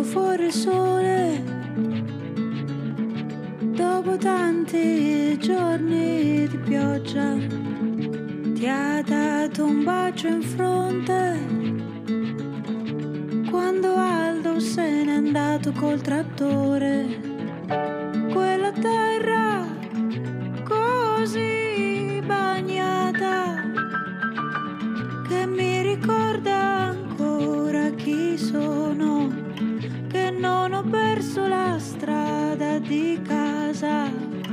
uscito fuori il sole dopo tanti giorni di pioggia, ti ha dato un bacio in fronte quando Aldo se n'è andato col trattore. Quella terra così bagnata che mi ricorda ancora chi sono, che non ho perso la strada di casa.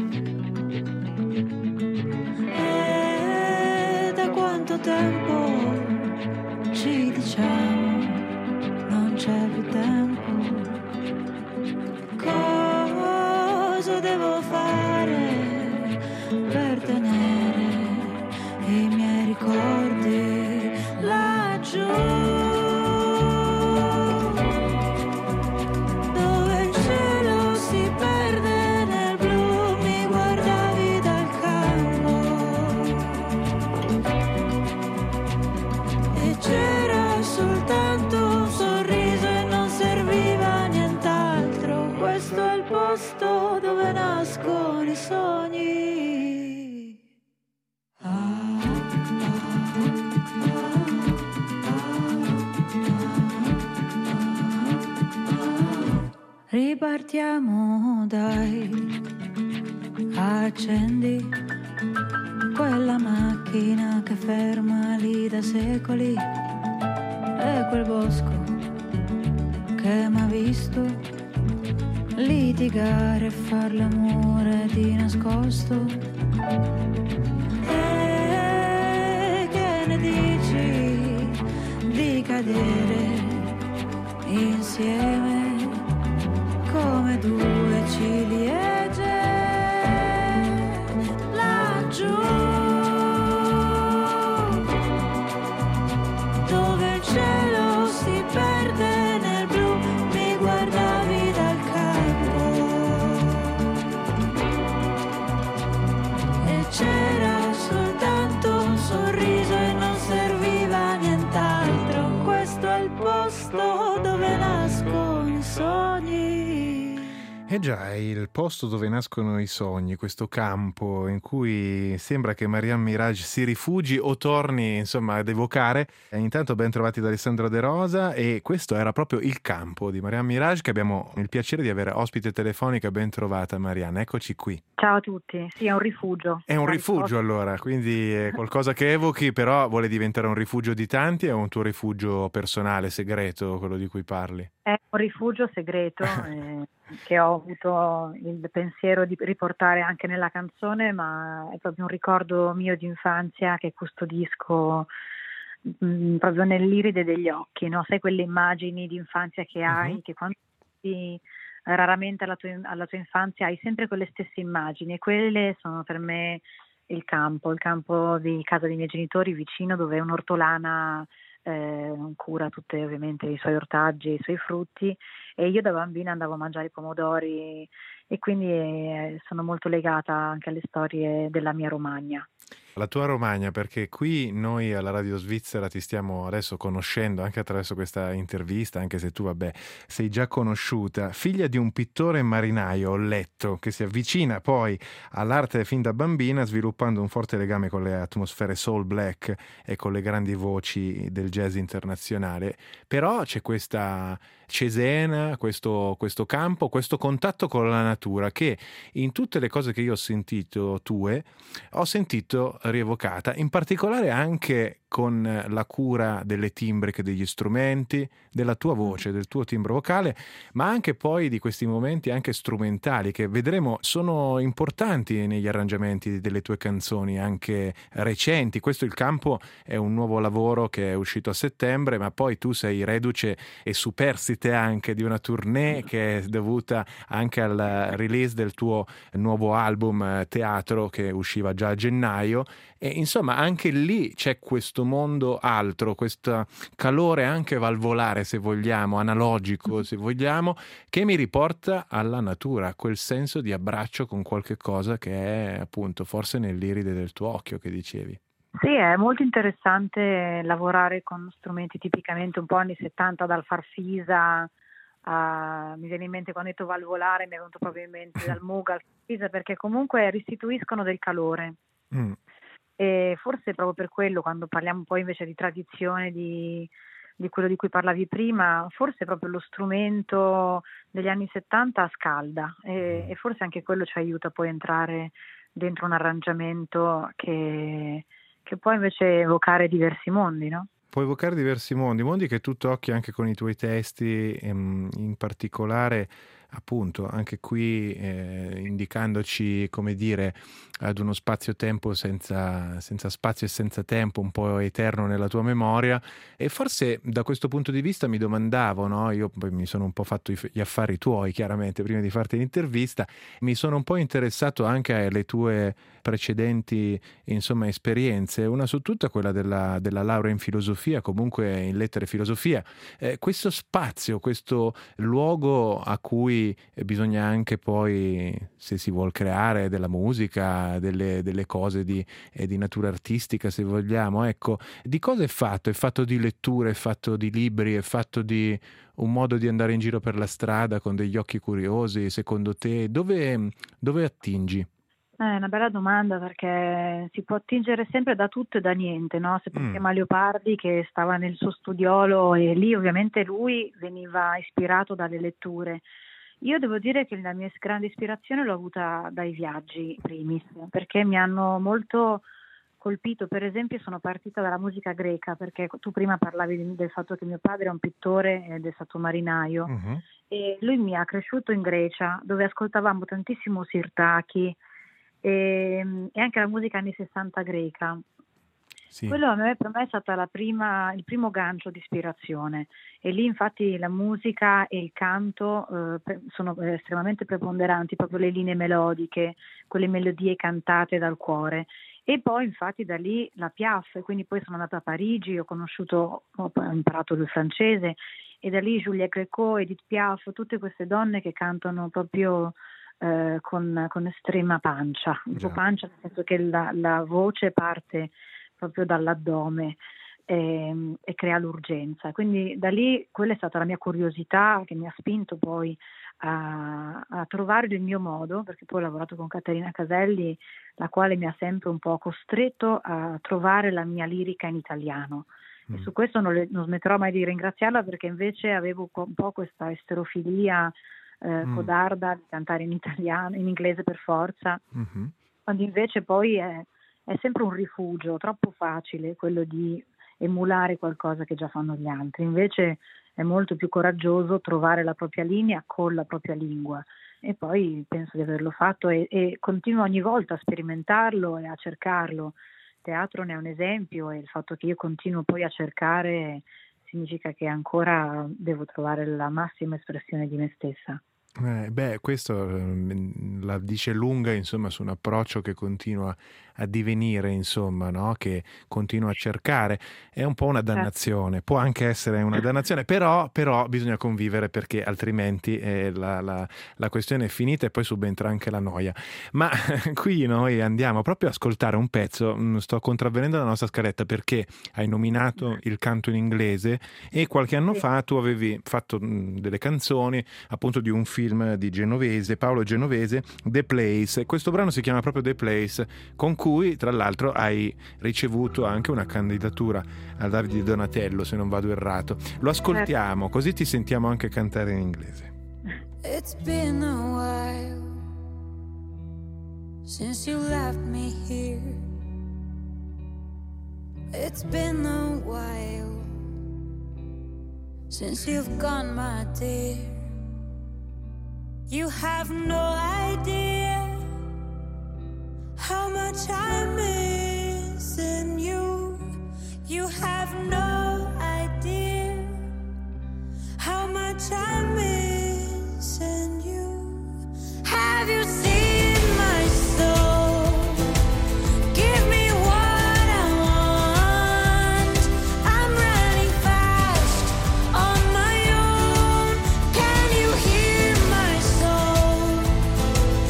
E da quanto tempo ci diciamo non c'è più tempo. Cosa devo fare per tenere i miei ricordi laggiù? Dove nascono i sogni. Ripartiamo dai, accendi quella macchina che ferma lì da secoli, e quel bosco che m'ha visto litigare e far l'amore di nascosto. E che ne dici di cadere insieme come due ciliegie laggiù, dove il cielo si perde nel blu? Mi guardavi dal c'era soltanto un sorriso e non serviva nient'altro. Questo è il posto dove nascono i sogni. Eh già, è il posto dove nascono i sogni, questo campo in cui sembra che Marianne Mirage si rifugi o torni, insomma, ad evocare. E intanto ben trovati da Alessandro De Rosa, e questo era proprio il campo di Marianne Mirage, che abbiamo il piacere di avere ospite telefonica. Ben trovata Marianne, eccoci qui. Ciao a tutti, sì, è un rifugio. È un rifugio allora, quindi è qualcosa che evochi, però vuole diventare un rifugio di tanti, o è un tuo rifugio personale, segreto, quello di cui parli? È un rifugio segreto che ho avuto il pensiero di riportare anche nella canzone, ma è proprio un ricordo mio di infanzia che custodisco proprio nell'iride degli occhi, no? Sai quelle immagini di infanzia che hai, che quando raramente alla tua infanzia hai sempre quelle stesse immagini, e quelle sono per me il campo di casa dei miei genitori vicino, dove un'ortolana cura tutte ovviamente i suoi ortaggi, i suoi frutti, e io da bambina andavo a mangiare i pomodori, e quindi sono molto legata anche alle storie della mia Romagna. La tua Romagna, perché qui noi alla Radio Svizzera ti stiamo adesso conoscendo anche attraverso questa intervista, anche se tu, vabbè, sei già conosciuta, figlia di un pittore marinaio, ho letto, che si avvicina poi all'arte fin da bambina, sviluppando un forte legame con le atmosfere soul black e con le grandi voci del jazz internazionale. Però c'è questa Cesena, questo campo, questo contatto con la natura, che in tutte le cose che io ho sentito tue, ho sentito rievocata, in particolare anche con la cura delle timbriche degli strumenti, della tua voce, del tuo timbro vocale, ma anche poi di questi momenti anche strumentali che vedremo sono importanti negli arrangiamenti delle tue canzoni anche recenti. Questo Il campo è un nuovo lavoro che è uscito a settembre, ma poi tu sei reduce e superstite anche di una tournée che è dovuta anche al release del tuo nuovo album Teatro, che usciva già a gennaio, e insomma anche lì c'è questo mondo altro, questo calore anche valvolare, se vogliamo, analogico se vogliamo, che mi riporta alla natura, quel senso di abbraccio con qualche cosa che è appunto forse nell'iride del tuo occhio, che dicevi. Sì, è molto interessante lavorare con strumenti tipicamente un po' anni 70 dal farfisa mi viene in mente quando ho detto valvolare, mi è venuto proprio in mente dal Mughal, perché comunque restituiscono del calore. E forse proprio per quello, quando parliamo poi invece di tradizione, di quello di cui parlavi prima, forse proprio lo strumento degli anni 70 scalda e forse anche quello ci aiuta poi a entrare dentro un arrangiamento che può invece evocare diversi mondi, no? Può evocare diversi mondi che tu tocchi anche con i tuoi testi, in particolare appunto anche qui indicandoci, come dire, ad uno spazio-tempo senza spazio e senza tempo, un po' eterno nella tua memoria. E forse da questo punto di vista mi domandavo, no? Io poi mi sono un po' fatto gli affari tuoi, chiaramente, prima di farti l'intervista, mi sono un po' interessato anche alle tue precedenti, insomma, esperienze, una su tutta quella della laurea in filosofia, comunque in lettere e filosofia. Questo spazio, questo luogo a cui bisogna anche poi, se si vuol creare della musica, delle cose di natura artistica, se vogliamo, ecco, di cosa è fatto? È fatto di letture, è fatto di libri, è fatto di un modo di andare in giro per la strada con degli occhi curiosi? Secondo te dove attingi? È una bella domanda, perché si può attingere sempre da tutto e da niente, no? Se pensiamo a Leopardi, che stava nel suo studiolo, e lì ovviamente lui veniva ispirato dalle letture. Io devo dire che la mia grande ispirazione l'ho avuta dai viaggi primis, perché mi hanno molto colpito. Per esempio sono partita dalla musica greca, perché tu prima parlavi del fatto che mio padre è un pittore ed è stato marinaio, e lui mi ha cresciuto in Grecia, dove ascoltavamo tantissimo Sirtaki e anche la musica anni 60 greca. Sì. Quello per me è stata il primo gancio di ispirazione, e lì infatti la musica e il canto sono estremamente preponderanti, proprio le linee melodiche, quelle melodie cantate dal cuore. E poi infatti da lì la Piaf, quindi poi sono andata a Parigi, ho imparato il francese, e da lì Juliette Gréco, Edith Piaf, tutte queste donne che cantano proprio con estrema pancia, pancia, nel senso che la voce parte proprio dall'addome e crea l'urgenza. Quindi da lì quella è stata la mia curiosità, che mi ha spinto poi a trovare il mio modo, perché poi ho lavorato con Caterina Caselli, la quale mi ha sempre un po' costretto a trovare la mia lirica in italiano. E su questo non smetterò mai di ringraziarla, perché invece avevo un po' questa esterofilia codarda di cantare in italiano, in inglese per forza, quando invece poi è sempre un rifugio troppo facile quello di emulare qualcosa che già fanno gli altri. Invece è molto più coraggioso trovare la propria linea con la propria lingua, e poi penso di averlo fatto e continuo ogni volta a sperimentarlo e a cercarlo. Teatro ne è un esempio, e il fatto che io continuo poi a cercare significa che ancora devo trovare la massima espressione di me stessa. Questo la dice lunga, insomma, su un approccio che continua a divenire, insomma, no? Che continua a cercare. È un po' una dannazione, può anche essere una dannazione, però bisogna convivere, perché altrimenti la questione è finita e poi subentra anche la noia. Ma qui noi andiamo proprio a ascoltare un pezzo, sto contravvenendo la nostra scaletta, perché hai nominato il canto in inglese, e qualche anno fa tu avevi fatto delle canzoni appunto di un film di Paolo Genovese, The Place. Questo brano si chiama proprio The Place, con cui tra l'altro hai ricevuto anche una candidatura al Davide Donatello, se non vado errato. Lo ascoltiamo, così ti sentiamo anche cantare in inglese. It's been a while since you left me here. It's been a while since you've gone, my dear. You have no idea how much I'm missing you. You have no idea how much I'm missing you. Have you seen my soul? Give me what I want. I'm running fast on my own. Can you hear my soul?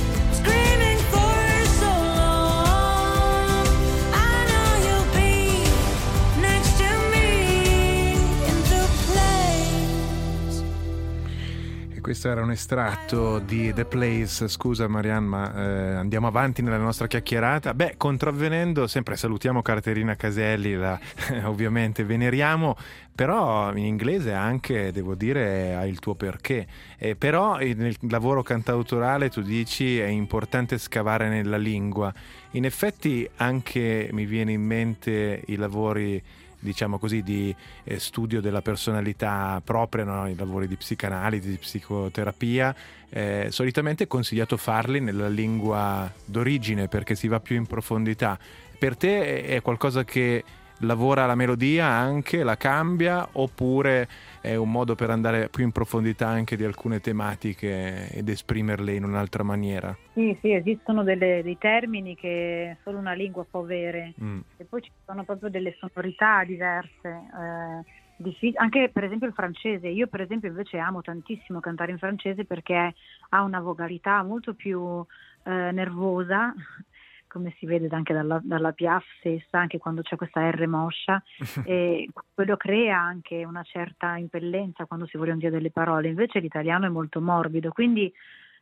questo era un estratto di The Place. Scusa Marianne, ma andiamo avanti nella nostra chiacchierata. Beh, contravvenendo, sempre salutiamo Caterina Caselli, ovviamente veneriamo, però in inglese anche, devo dire, ha il tuo perché. Però nel lavoro cantautorale tu dici è importante scavare nella lingua. In effetti anche mi viene in mente i lavori, diciamo così, di studio della personalità propria, no? I lavori di psicanalisi, di psicoterapia, solitamente è consigliato farli nella lingua d'origine perché si va più in profondità. Per te è qualcosa che lavora la melodia anche, la cambia, oppure è un modo per andare più in profondità anche di alcune tematiche ed esprimerle in un'altra maniera? Sì, esistono dei termini che solo una lingua può avere e poi ci sono proprio delle sonorità diverse, anche per esempio il francese. Io per esempio invece amo tantissimo cantare in francese perché ha una vocalità molto più nervosa, come si vede anche dalla Piaf stessa, anche quando c'è questa R moscia, e quello crea anche una certa impellenza quando si vogliono dire delle parole. Invece l'italiano è molto morbido, quindi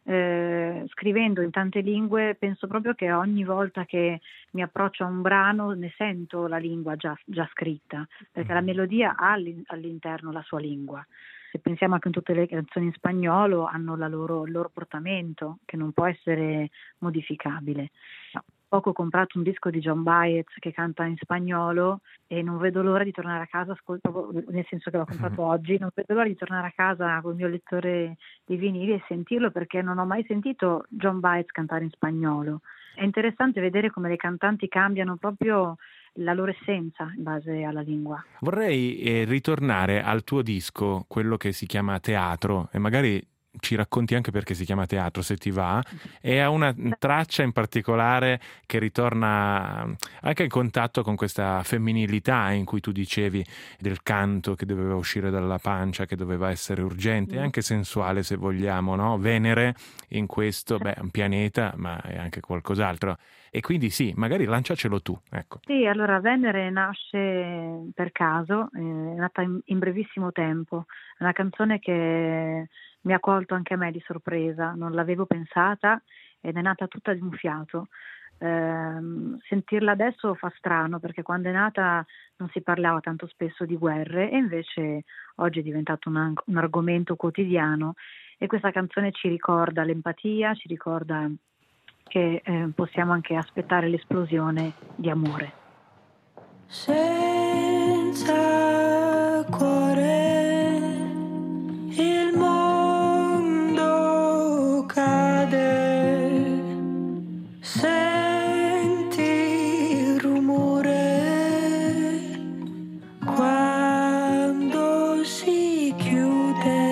scrivendo in tante lingue penso proprio che ogni volta che mi approccio a un brano ne sento la lingua già scritta, perché la melodia ha all'interno la sua lingua. Se pensiamo anche in tutte le canzoni in spagnolo hanno il loro portamento che non può essere modificabile. Poco ho comprato un disco di John Baez che canta in spagnolo e non vedo l'ora di tornare a casa, nel senso che l'ho comprato oggi, non vedo l'ora di tornare a casa con il mio lettore di vinili e sentirlo, perché non ho mai sentito John Baez cantare in spagnolo. È interessante vedere come le cantanti cambiano proprio la loro essenza in base alla lingua. Vorrei ritornare al tuo disco, quello che si chiama Teatro, e magari ci racconti anche perché si chiama Teatro, se ti va, e ha una traccia in particolare che ritorna anche in contatto con questa femminilità in cui tu dicevi del canto che doveva uscire dalla pancia, che doveva essere urgente e anche sensuale, se vogliamo, no? Venere in questo, è un pianeta, ma è anche qualcos'altro. E quindi sì, magari lanciacelo tu, ecco. Sì, allora Venere nasce per caso, è nata in brevissimo tempo, è una canzone che mi ha colto anche a me di sorpresa, non l'avevo pensata ed è nata tutta di un fiato. Sentirla adesso fa strano perché quando è nata non si parlava tanto spesso di guerre e invece oggi è diventato un argomento quotidiano e questa canzone ci ricorda l'empatia, ci ricorda che possiamo anche aspettare l'esplosione di amore. Senza cuore il mondo cade, senti il rumore quando si chiude.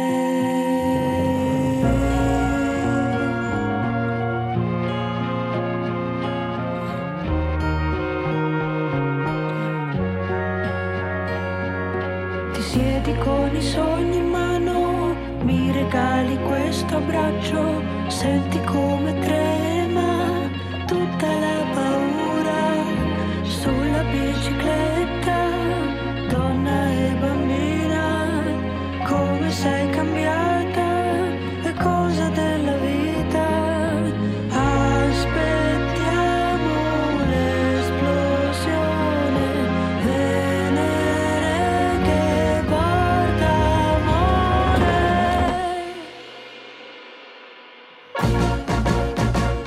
Siedi con i sogni in mano, mi regali questo abbraccio, senti come trema tutta la paura sulla bicicletta, donna e bambina, come sei cambiata, è cosa della vita, aspettiamo l'esplosione, Venere che porta amore.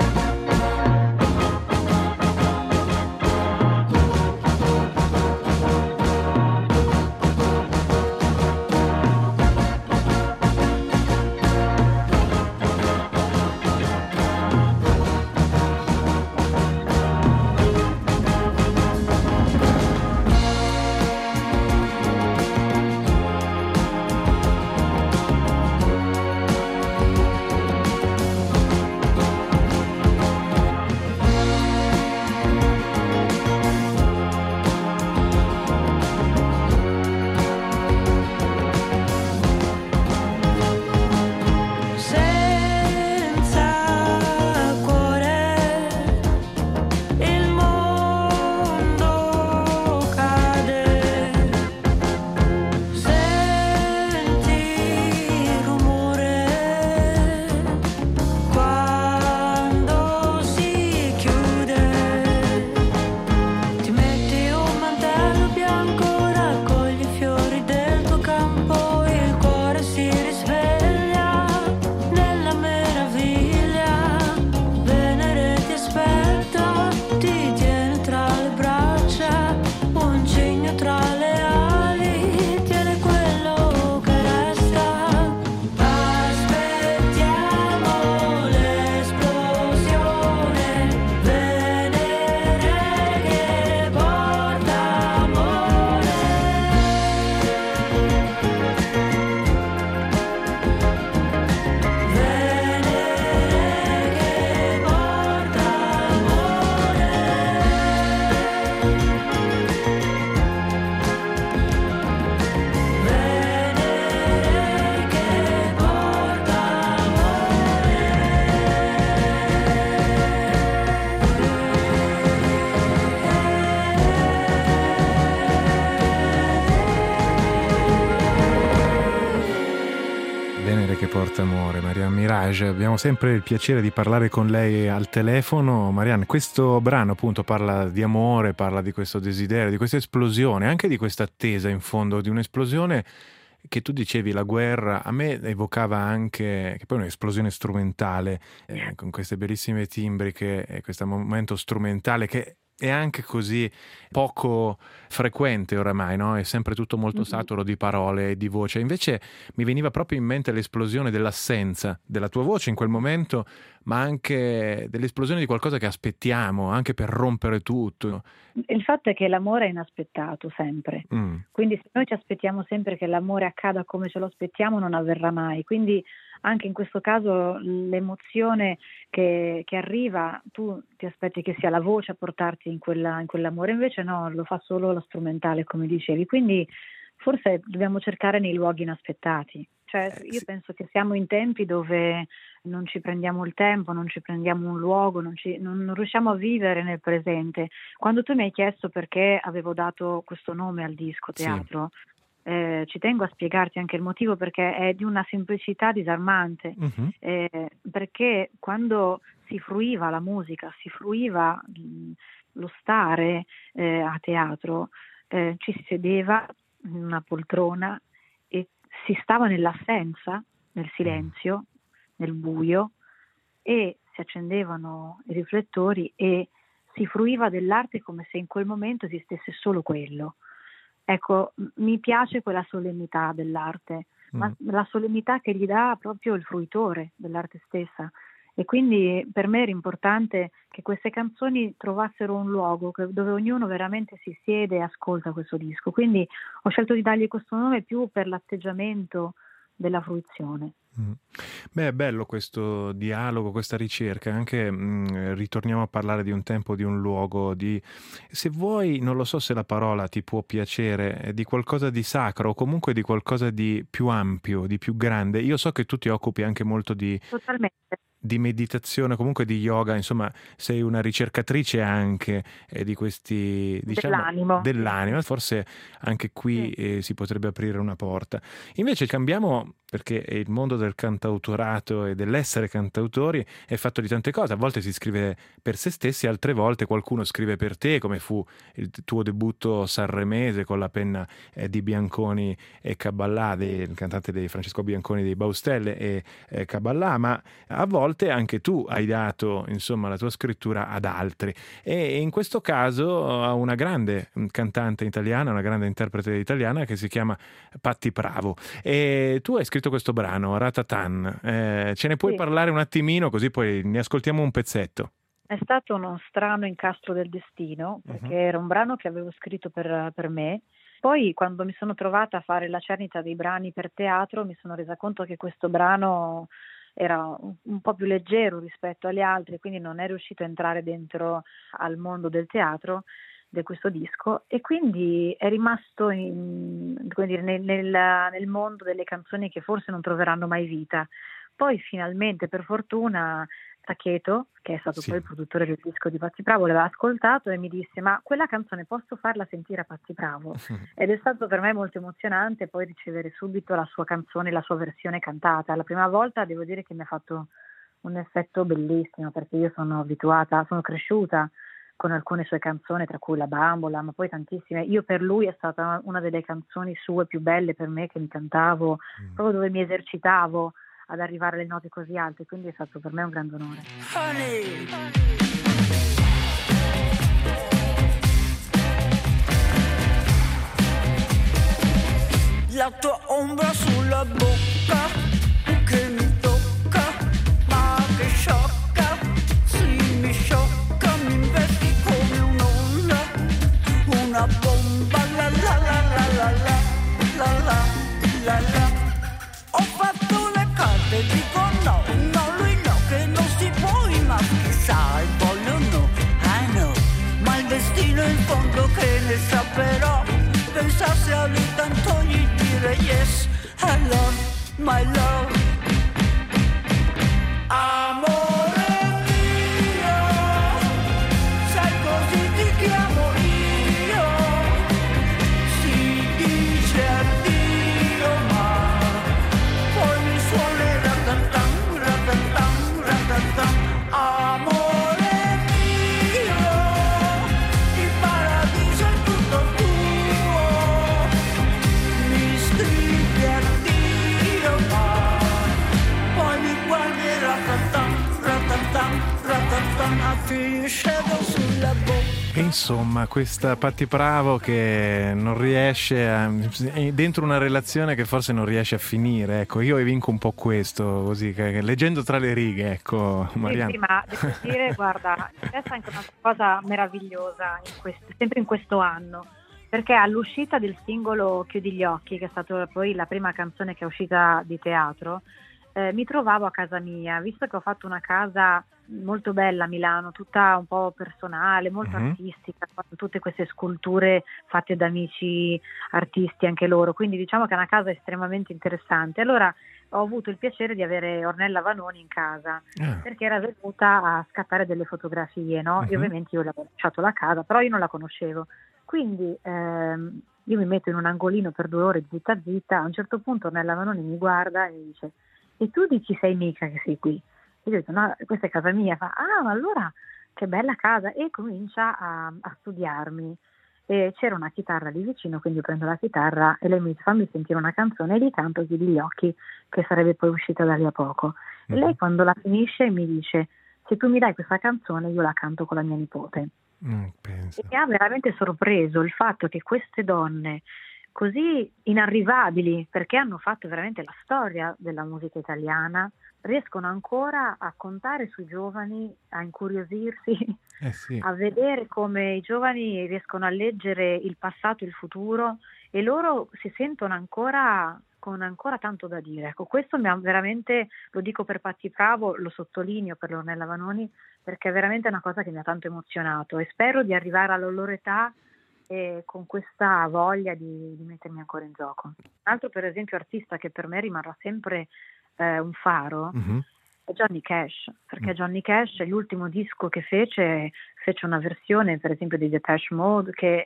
Mirage. Abbiamo sempre il piacere di parlare con lei al telefono. Marianne, questo brano appunto parla di amore, parla di questo desiderio, di questa esplosione, anche di questa attesa in fondo, di un'esplosione che tu dicevi, la guerra, a me evocava anche, che poi è un'esplosione strumentale, con queste bellissime timbriche e questo momento strumentale che è anche così poco frequente oramai, no? È sempre tutto molto saturo di parole e di voce. Invece mi veniva proprio in mente l'esplosione dell'assenza della tua voce in quel momento, ma anche dell'esplosione di qualcosa che aspettiamo, anche per rompere tutto. Il fatto è che l'amore è inaspettato sempre, quindi se noi ci aspettiamo sempre che l'amore accada come ce lo aspettiamo, non avverrà mai. Quindi anche in questo caso l'emozione che arriva, tu ti aspetti che sia la voce a portarti in quell'amore, invece no, lo fa solo la strumentale, come dicevi. Quindi forse dobbiamo cercare nei luoghi inaspettati. Cioè, io penso che siamo in tempi dove non ci prendiamo il tempo, non ci prendiamo un luogo, non riusciamo a vivere nel presente. Quando tu mi hai chiesto perché avevo dato questo nome al disco Teatro, ci tengo a spiegarti anche il motivo, perché è di una semplicità disarmante, perché quando si fruiva la musica, si fruiva lo stare a teatro, ci si sedeva in una poltrona e si stava nell'assenza, nel silenzio, nel buio, e si accendevano i riflettori e si fruiva dell'arte come se in quel momento esistesse solo quello. Ecco, mi piace quella solennità dell'arte, ma la solennità che gli dà proprio il fruitore dell'arte stessa. E quindi per me era importante che queste canzoni trovassero un luogo dove ognuno veramente si siede e ascolta questo disco. Quindi ho scelto di dargli questo nome più per l'atteggiamento della fruizione. Beh, è bello questo dialogo, questa ricerca, anche ritorniamo a parlare di un tempo, di un luogo, di, se vuoi, non lo so se la parola ti può piacere, di qualcosa di sacro o comunque di qualcosa di più ampio, di più grande. Io so che tu ti occupi anche molto di meditazione, comunque di yoga, insomma sei una ricercatrice anche di questi, diciamo, dell'anima. Forse anche qui si potrebbe aprire una porta. Invece cambiamo, perché il mondo del cantautorato e dell'essere cantautori è fatto di tante cose. A volte si scrive per se stessi, altre volte qualcuno scrive per te, come fu il tuo debutto sanremese con la penna di Bianconi e Caballà, il cantante di Francesco Bianconi dei Baustelle e Caballà, ma a volte anche tu hai dato, insomma, la tua scrittura ad altri, e in questo caso a una grande cantante italiana, una grande interprete italiana che si chiama Patti Pravo, e tu hai scritto questo brano Ratatan, ce ne puoi parlare un attimino, così poi ne ascoltiamo un pezzetto? È stato uno strano incastro del destino, perché era un brano che avevo scritto per me. Poi quando mi sono trovata a fare la cernita dei brani per teatro mi sono resa conto che questo brano era un po' più leggero rispetto agli altri, quindi non è riuscito a entrare dentro al mondo del teatro di questo disco, e quindi è rimasto nel mondo delle canzoni che forse non troveranno mai vita. Poi finalmente, per fortuna, Tacheto, che è stato poi il produttore del disco di Patti Pravo, l'aveva ascoltato e mi disse: ma quella canzone posso farla sentire a Patti Pravo? Ed è stato per me molto emozionante poi ricevere subito la sua canzone, la sua versione cantata. La prima volta devo dire che mi ha fatto un effetto bellissimo, perché io sono cresciuta con alcune sue canzoni, tra cui La Bambola, ma poi tantissime. Io per lui è stata una delle canzoni sue più belle per me, che mi cantavo, proprio dove mi esercitavo ad arrivare alle note così alte, quindi è stato per me un grande onore. La tua ombra sulla bocca che mi tocca, ma che sciocca, sì mi sciocca, mi investi come un'onda, una bomba, la la la la la la la la la. Ho fatto le carte, dico no, no, lui no, che non si può, i maschi sai, vogliono, I know, ma il destino in fondo che ne sa, però pensasse a lui tanto gli dire yes, I love, my love. Amore mio, sai così ti chiamo io, si dice addio ma poi mi suonerà tantan, tantan. I feel your shadow sulla bocca. E insomma, questa Patti Pravo che non riesce è dentro una relazione che forse non riesce a finire, ecco, io evinco un po' questo, così, che leggendo tra le righe, ecco, Marianna. Sì, ma devo dire, guarda, c'è anche una cosa meravigliosa sempre in questo anno, perché all'uscita del singolo Chiudi gli occhi, che è stata poi la prima canzone che è uscita di teatro, mi trovavo a casa mia, visto che ho fatto una casa molto bella a Milano, tutta un po' personale, molto artistica, con tutte queste sculture fatte da amici artisti anche loro, quindi diciamo che è una casa estremamente interessante. Allora ho avuto il piacere di avere Ornella Vanoni in casa, perché era venuta a scattare delle fotografie, no? E ovviamente io le avevo lasciato la casa, però io non la conoscevo, quindi io mi metto in un angolino per 2 ore zitta zitta. A un certo punto Ornella Vanoni mi guarda e mi dice: e tu dici sei mica che sei qui? E io ho detto: no, questa è casa mia. Fa: ah, ma allora che bella casa. E comincia a studiarmi, e c'era una chitarra lì vicino, quindi io prendo la chitarra e lei mi dice: fammi sentire una canzone, e gli canto Chiudi gli occhi, che sarebbe poi uscita da lì a poco. E lei, quando la finisce, mi dice: se tu mi dai questa canzone io la canto con la mia nipote. Penso. E mi ha veramente sorpreso il fatto che queste donne così inarrivabili, perché hanno fatto veramente la storia della musica italiana, riescono ancora a contare sui giovani, a incuriosirsi, Sì. a vedere come i giovani riescono a leggere il passato e il futuro, e loro si sentono ancora con ancora tanto da dire. Ecco, questo mi ha veramente, lo dico per Patti Pravo, lo sottolineo per Ornella Vanoni, perché è veramente una cosa che mi ha tanto emozionato, e spero di arrivare alla loro età con questa voglia di mettermi ancora in gioco. Un altro, per esempio, artista che per me rimarrà sempre un faro è Johnny Cash, perché Johnny Cash, l'ultimo disco che fece una versione, per esempio, di Depeche Mode, che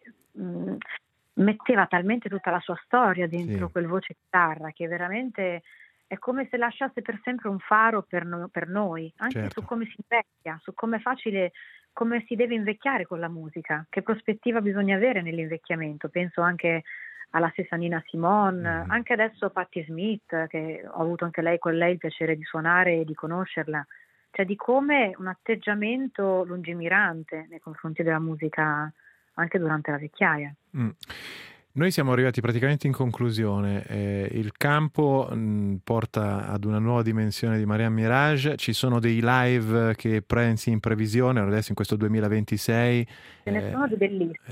metteva talmente tutta la sua storia dentro quel voce chitarra, che veramente è come se lasciasse per sempre un faro per noi, anche su come si invecchia, su come è facile, come si deve invecchiare con la musica, che prospettiva bisogna avere nell'invecchiamento. Penso anche alla stessa Nina Simone, anche adesso Patti Smith, che ho avuto anche lei con lei il piacere di suonare e di conoscerla, cioè di come un atteggiamento lungimirante nei confronti della musica anche durante la vecchiaia. Noi siamo arrivati praticamente in conclusione. Il campo porta ad una nuova dimensione di Marianne Mirage. Ci sono dei live che pensi in previsione adesso in questo 2026? Ce ne sono di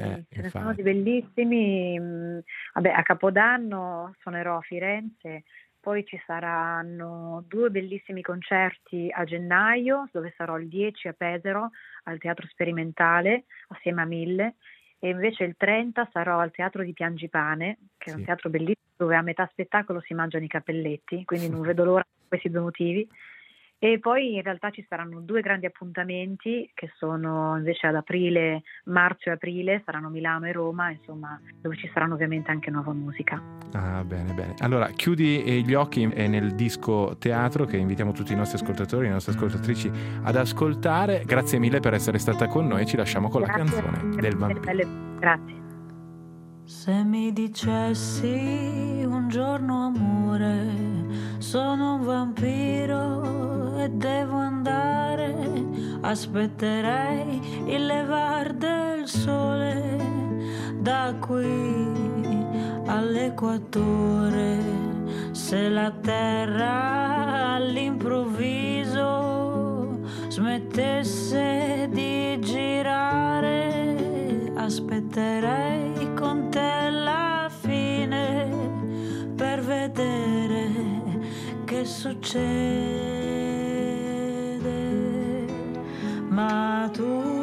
bellissimi. Vabbè, a Capodanno suonerò a Firenze, poi ci saranno 2 bellissimi concerti a gennaio, dove sarò il 10 a Pesaro al Teatro Sperimentale assieme a Mille, e invece il 30 sarò al Teatro di Piangipane, che è un teatro bellissimo dove a metà spettacolo si mangiano i cappelletti, quindi non vedo l'ora per questi 2 motivi. E poi in realtà ci saranno 2 grandi appuntamenti che sono invece ad aprile, marzo e aprile, saranno Milano e Roma, insomma, dove ci saranno ovviamente anche nuova musica. Ah, bene, bene. Allora, Chiudi gli occhi è nel disco teatro che invitiamo tutti i nostri ascoltatori, le nostre ascoltatrici ad ascoltare. Grazie mille per essere stata con noi, ci lasciamo con la canzone del vampiro. Grazie. Se mi dicessi un giorno amore, sono un vampiro e devo andare, aspetterei il levar del sole da qui all'equatore. Se la terra all'improvviso smettesse di girare, aspetterei con te la fine per vedere che succede. Ma tu